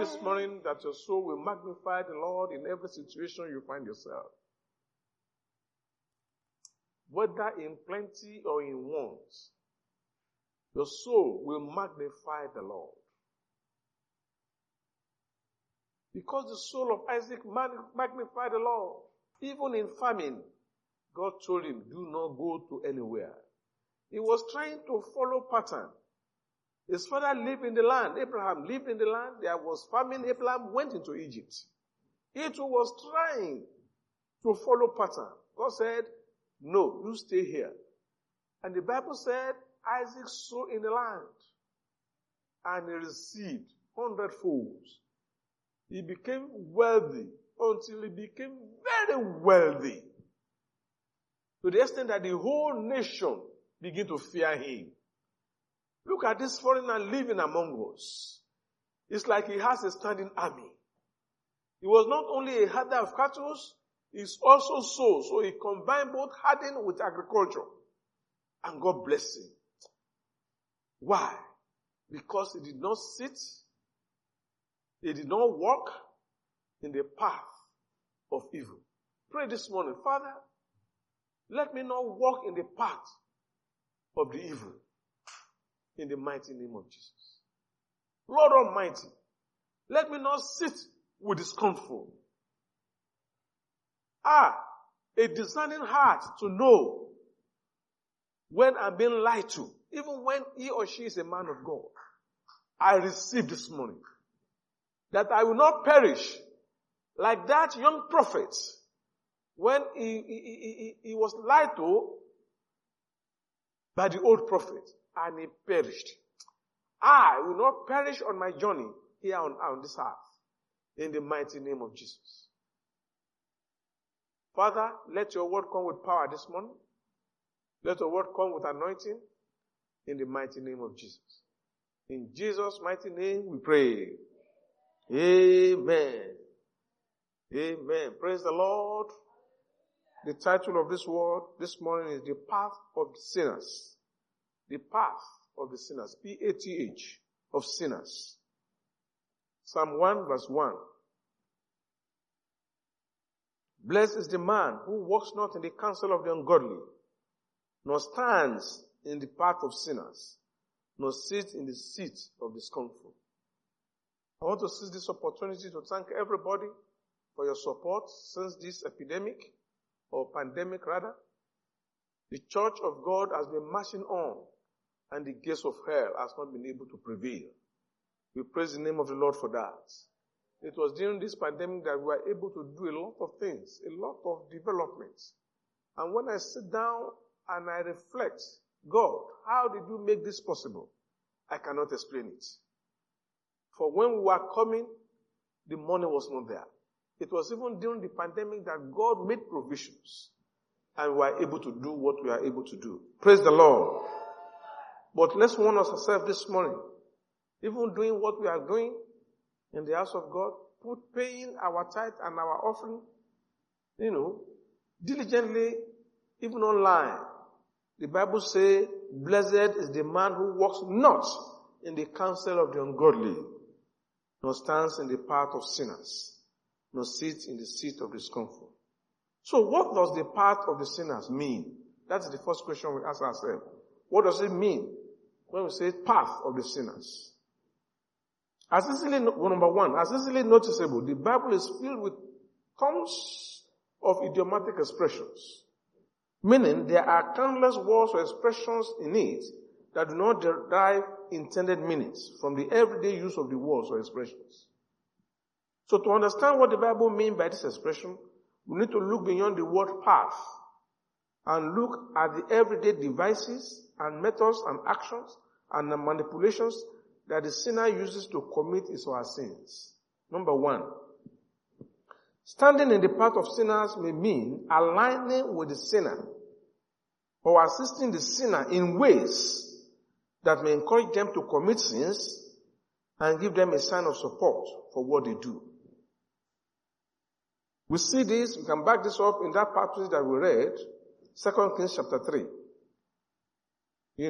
this morning that your soul will magnify the Lord in every situation you find yourself. Whether in plenty or in want, your soul will magnify the Lord. Because the soul of Isaac magnified the Lord. Even in famine, God told him, do not go to anywhere. He was trying to follow pattern. His father lived in the land. Abraham lived in the land. There was famine. Abraham went into Egypt. He too was trying to follow pattern. God said, no, you stay here. And the Bible said, Isaac sowed in the land. And he received 100-fold. He became wealthy until he became very wealthy. To the extent that the whole nation began to fear him. Look at this foreigner living among us. It's like he has a standing army. He was not only a herder of cattle, he's also sold. So he combined both herding with agriculture. And God bless him. Why? Because he did not sit, he did not walk in the path of evil. Pray this morning, Father, let me not walk in the path of the evil. In the mighty name of Jesus. Lord Almighty, let me not sit with discomfort. A discerning heart to know when I'm being lied to, even when he or she is a man of God. I receive this morning that I will not perish like that young prophet when he was lied to by the old prophet. And he perished. I will not perish on my journey here on this earth. In the mighty name of Jesus. Father, let your word come with power this morning. Let your word come with anointing. In the mighty name of Jesus. In Jesus' mighty name we pray. Amen. Amen. Praise the Lord. The title of this word this morning is The Path of the Sinners. The path of the sinners. P-A-T-H, of sinners. Psalm 1 verse 1. Blessed is the man who walks not in the counsel of the ungodly, nor stands in the path of sinners, nor sits in the seat of discomfort. I want to seize this opportunity to thank everybody for your support since this epidemic, or pandemic rather. The church of God has been marching on, and the gates of hell has not been able to prevail. We praise the name of the Lord for that. It was during this pandemic that we were able to do a lot of things, a lot of developments. And when I sit down and I reflect, God, how did you make this possible? I cannot explain it. For when we were coming, the money was not there. It was even during the pandemic that God made provisions. And we were able to do what we are able to do. Praise the Lord. But let's warn ourselves this morning. Even doing what we are doing in the house of God, paying our tithe and our offering, diligently, even online. The Bible says, blessed is the man who walks not in the counsel of the ungodly, nor stands in the path of sinners, nor sits in the seat of discomfort. So what does the path of the sinners mean? That's the first question we ask ourselves. What does it mean when we say path of the sinners? Number one, as easily noticeable, the Bible is filled with tons of idiomatic expressions. Meaning there are countless words or expressions in it that do not derive intended meanings from the everyday use of the words or expressions. So to understand what the Bible means by this expression, we need to look beyond the word path and look at the everyday devices and methods and actions and the manipulations that the sinner uses to commit his or her sins. Number one, standing in the path of sinners may mean aligning with the sinner or assisting the sinner in ways that may encourage them to commit sins and give them a sign of support for what they do. We see this, we can back this up in that passage that we read, 2 Kings chapter 3.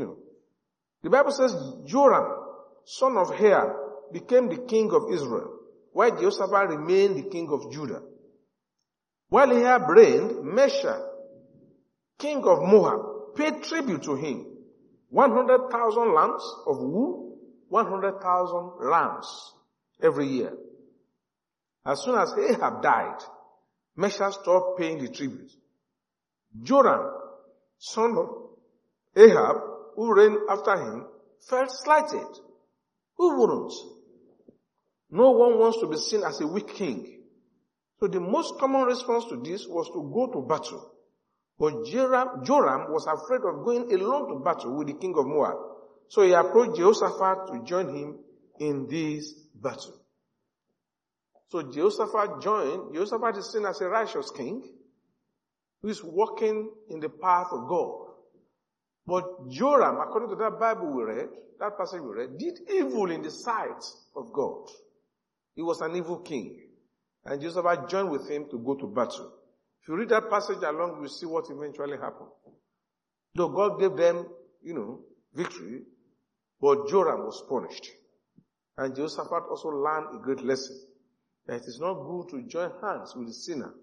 The Bible says Joram, son of Ahab, became the king of Israel. while Jehoshaphat remained the king of Judah. While Ahab reigned, Mesha, king of Moab, paid tribute to him. 100,000 lambs of wool, 100,000 rams every year. As soon as Ahab died, Mesha stopped paying the tribute. Joram, son of Ahab, who reigned after him, felt slighted. Who wouldn't? No one wants to be seen as a weak king. So the most common response to this was to go to battle. But Joram was afraid of going alone to battle with the king of Moab. So he approached Jehoshaphat to join him in this battle. So Jehoshaphat joined. Jehoshaphat is seen as a righteous king who is walking in the path of God. But Joram, according to that Bible we read, that passage we read, did evil in the sight of God. He was an evil king. And Jehoshaphat joined with him to go to battle. If you read that passage along, you see what eventually happened. Though God gave them, victory, but Joram was punished. And Jehoshaphat also learned a great lesson. That it is not good to join hands with the sinner,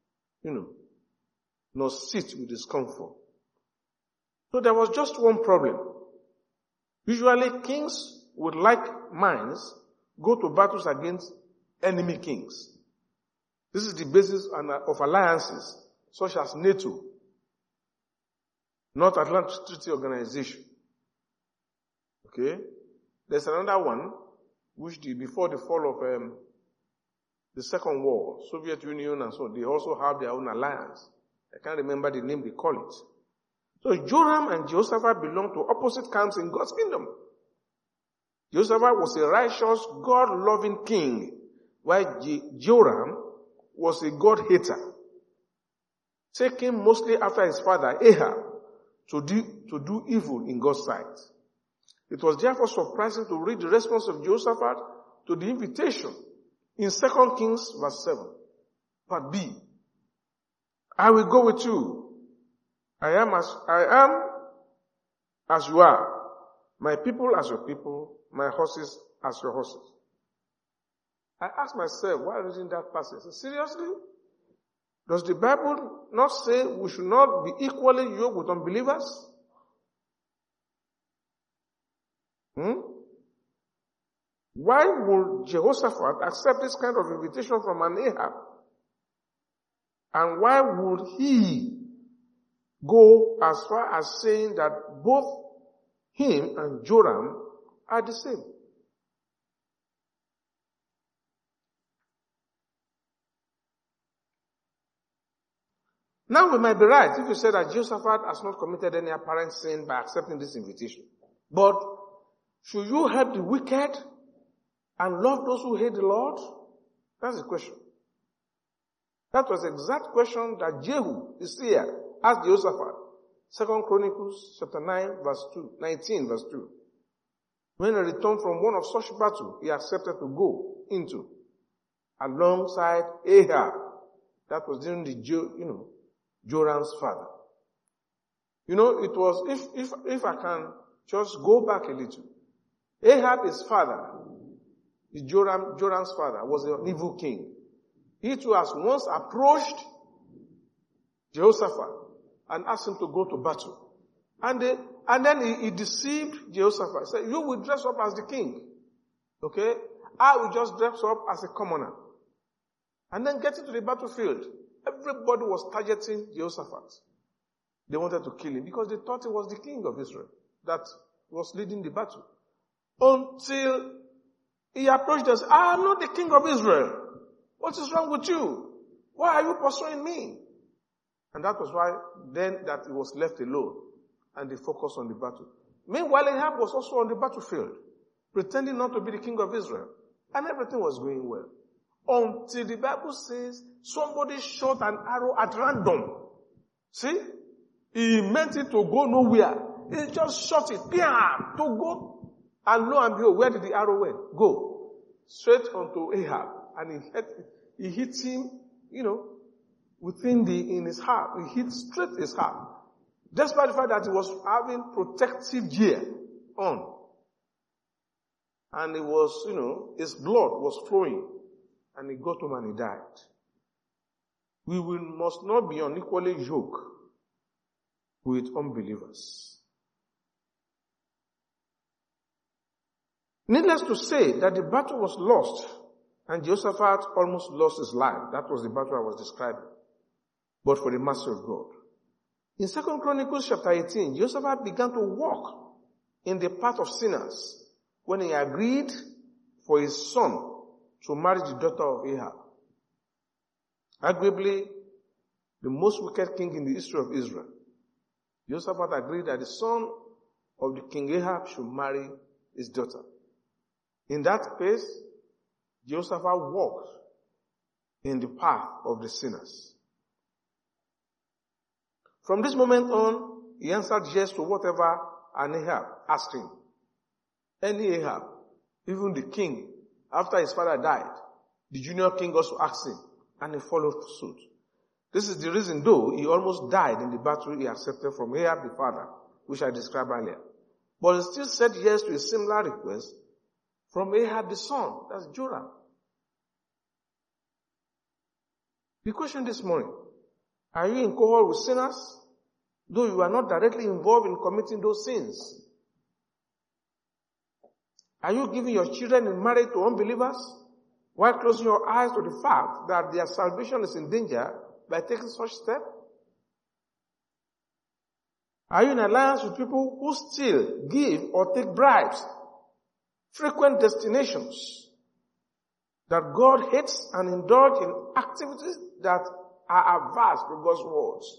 nor sit with discomfort. So there was just one problem. Usually kings with like minds go to battles against enemy kings. This is the basis of alliances such as NATO, North Atlantic Treaty Organization. Okay? There's another one which before the fall of the Second War, Soviet Union and so on, they also have their own alliance. I can't remember the name they call it. So Joram and Jehoshaphat belonged to opposite camps in God's kingdom. Jehoshaphat was a righteous, God-loving king, while Joram was a God-hater, taking mostly after his father Ahab to do evil in God's sight. It was therefore surprising to read the response of Jehoshaphat to the invitation in 2 Kings verse 7. Part B. I will go with you. I am as you are. My people as your people. My horses as your horses. I asked myself while reading that passage, seriously? Does the Bible not say we should not be equally yoked with unbelievers? Why would Jehoshaphat accept this kind of invitation from an Ahab? And why would he go as far as saying that both him and Joram are the same? Now we might be right if you say that Jehoshaphat has not committed any apparent sin by accepting this invitation. But should you help the wicked and love those who hate the Lord? That's the question. That was the exact question that Jehu, the seer, asked Jehoshaphat. 2 Chronicles chapter 19 verse 2. When he returned from one of such battles, he accepted to go into alongside Ahab. That was during the Joram's father. It was, if I can just go back a little. Ahab, his father, Joram's father, was an evil king. He too has once approached Jehoshaphat and asked him to go to battle. And then he deceived Jehoshaphat. He said, you will dress up as the king. Okay? I will just dress up as a commoner. And then getting to the battlefield, everybody was targeting Jehoshaphat. They wanted to kill him because they thought he was the king of Israel that was leading the battle. Until he approached us, I am not the king of Israel. What is wrong with you? Why are you pursuing me? And that was why then that he was left alone and they focused on the battle. Meanwhile, Ahab was also on the battlefield, pretending not to be the king of Israel. And everything was going well. Until the Bible says somebody shot an arrow at random. See? He meant it to go nowhere. He just shot it. Bam! To go. And lo and behold, where did the arrow go? Straight onto Ahab. And he hit him, in his heart. He hit straight his heart. Despite the fact that he was having protective gear on. And it was, his blood was flowing and he got home and he died. We must not be unequally yoked with unbelievers. Needless to say that the battle was lost, and Jehoshaphat almost lost his life. That was the battle I was describing. But for the mercy of God. In 2 Chronicles chapter 18, Jehoshaphat began to walk in the path of sinners when he agreed for his son to marry the daughter of Ahab. Arguably, the most wicked king in the history of Israel. Jehoshaphat agreed that the son of the king Ahab should marry his daughter. In that case, Jehoshaphat walked in the path of the sinners. From this moment on, he answered yes to whatever an Ahab asked him. Any Ahab, even the king, after his father died, the junior king also asked him, and he followed suit. This is the reason, though he almost died in the battle he accepted from Ahab the father, which I described earlier. But he still said yes to a similar request from Ahab the son, that's Joram. The question this morning, are you in cohort with sinners, though you are not directly involved in committing those sins? Are you giving your children in marriage to unbelievers while closing your eyes to the fact that their salvation is in danger by taking such steps? Are you in alliance with people who still give or take bribes, frequent destinations that God hates, and indulge in activities that are adverse to God's words?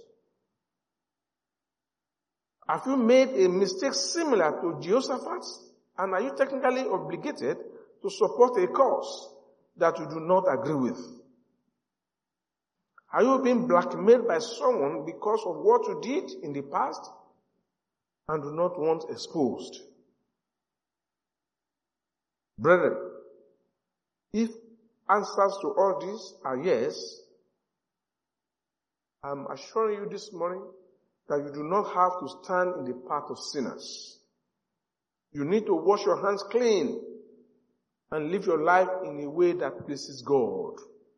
Have you made a mistake similar to Jehoshaphat's? And are you technically obligated to support a cause that you do not agree with? Are you being blackmailed by someone because of what you did in the past and do not want exposed? Brethren, if answers to all these are yes, I'm assuring you this morning that you do not have to stand in the path of sinners. You need to wash your hands clean and live your life in a way that pleases God.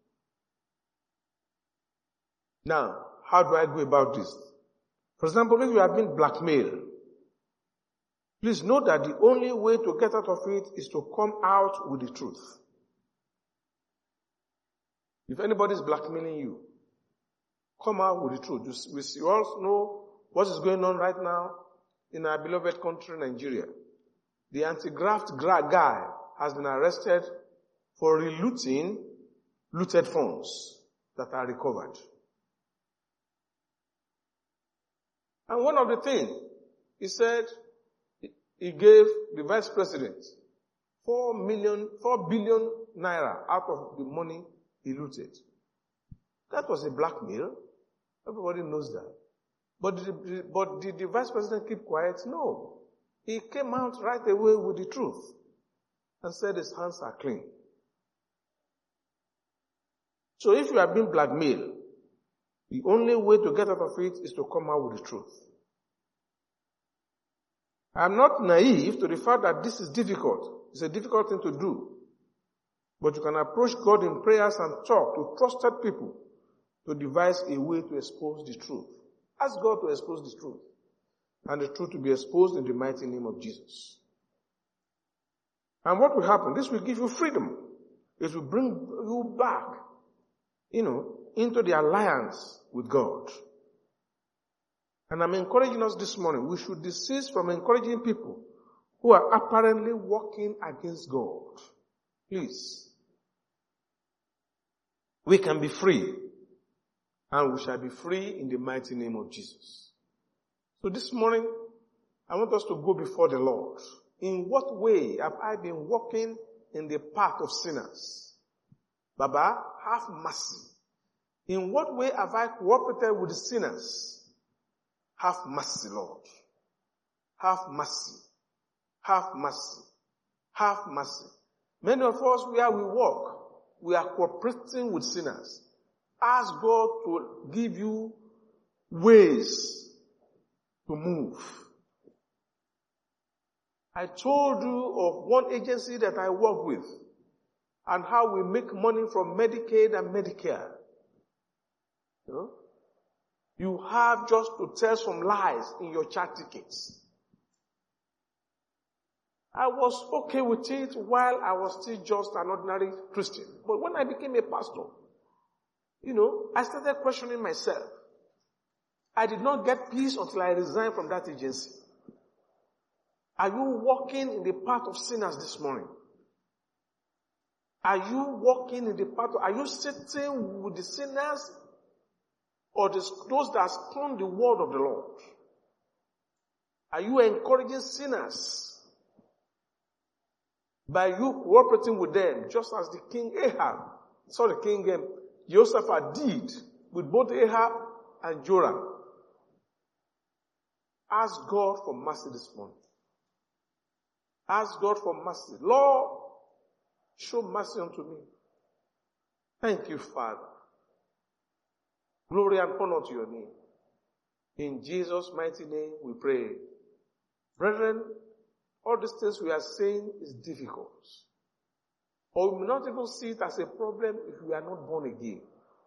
Now, how do I go about this? For example, if you have been blackmailed, please know that the only way to get out of it is to come out with the truth. If anybody is blackmailing you, come out with the truth. You all know what is going on right now in our beloved country, Nigeria. The anti-graft guy has been arrested for relooting looted funds that are recovered. And one of the things, he said, he gave the vice president 4 billion naira out of the money he looted. That was a blackmail. Everybody knows that. But did the vice president keep quiet? No. He came out right away with the truth and said his hands are clean. So if you have been blackmailed, the only way to get out of it is to come out with the truth. I am not naive to the fact that this is difficult. It's a difficult thing to do. But you can approach God in prayers and talk to trusted people to devise a way to expose the truth. Ask God to expose the truth. And the truth to be exposed in the mighty name of Jesus. And what will happen? This will give you freedom. It will bring you back, into the alliance with God. And I'm encouraging us this morning. We should desist from encouraging people who are apparently walking against God. Please. We can be free. And we shall be free in the mighty name of Jesus. So this morning, I want us to go before the Lord. In what way have I been walking in the path of sinners? Baba, have mercy. In what way have I cooperated with the sinners? Have mercy, Lord. Have mercy. Have mercy. Have mercy. Many of us, where we walk, we are cooperating with sinners. Ask God to give you ways to move. I told you of one agency that I work with. and how we make money from Medicaid and Medicare. You have just to tell some lies in your church tickets. I was okay with it while I was still just an ordinary Christian. But when I became a pastor, I started questioning myself. I did not get peace until I resigned from that agency. Are you walking in the path of sinners this morning? Are you walking in the path are you sitting with the sinners or those that scorn the word of the Lord? Are you encouraging sinners by you cooperating with them, just as the king Jehoshaphat did with both Ahab and Joram? Ask God for mercy this morning. Ask God for mercy. Lord, show mercy unto me. Thank you, Father. Glory and honor to your name. In Jesus' mighty name we pray. Brethren, all these things we are saying is difficult. Or we may not even see it as a problem if we are not born again.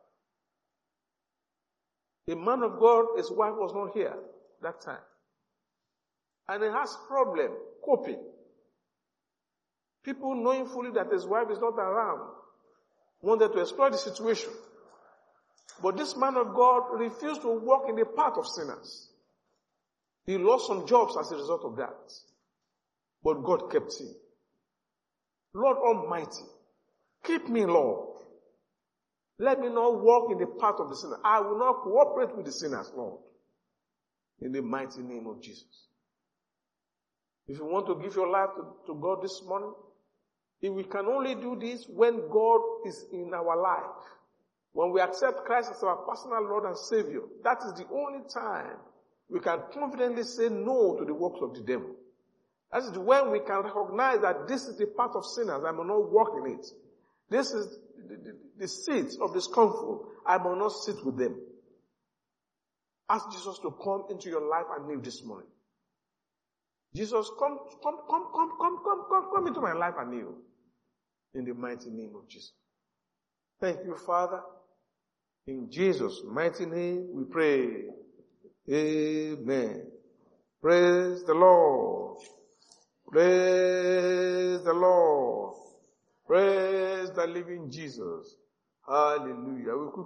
A man of God, his wife was not here that time. And he has problem coping. People knowing fully that his wife is not around wanted to exploit the situation. But this man of God refused to walk in the path of sinners. He lost some jobs as a result of that. But God kept him. Lord Almighty, keep me, Lord. Let me not walk in the path of the sinner. I will not cooperate with the sinners, Lord. In the mighty name of Jesus. If you want to give your life to God this morning, if we can only do this when God is in our life. When we accept Christ as our personal Lord and Savior, that is the only time we can confidently say no to the works of the devil. That is when we can recognize that this is the path of sinners, I will not walk in it. This is the seat of the scornful, I will not sit with them. Ask Jesus to come into your life and live this morning. Jesus, come into my life anew. In the mighty name of Jesus. Thank you, Father. In Jesus' mighty name we pray. Amen. Praise the Lord. Praise the Lord. Praise the living Jesus. Hallelujah. We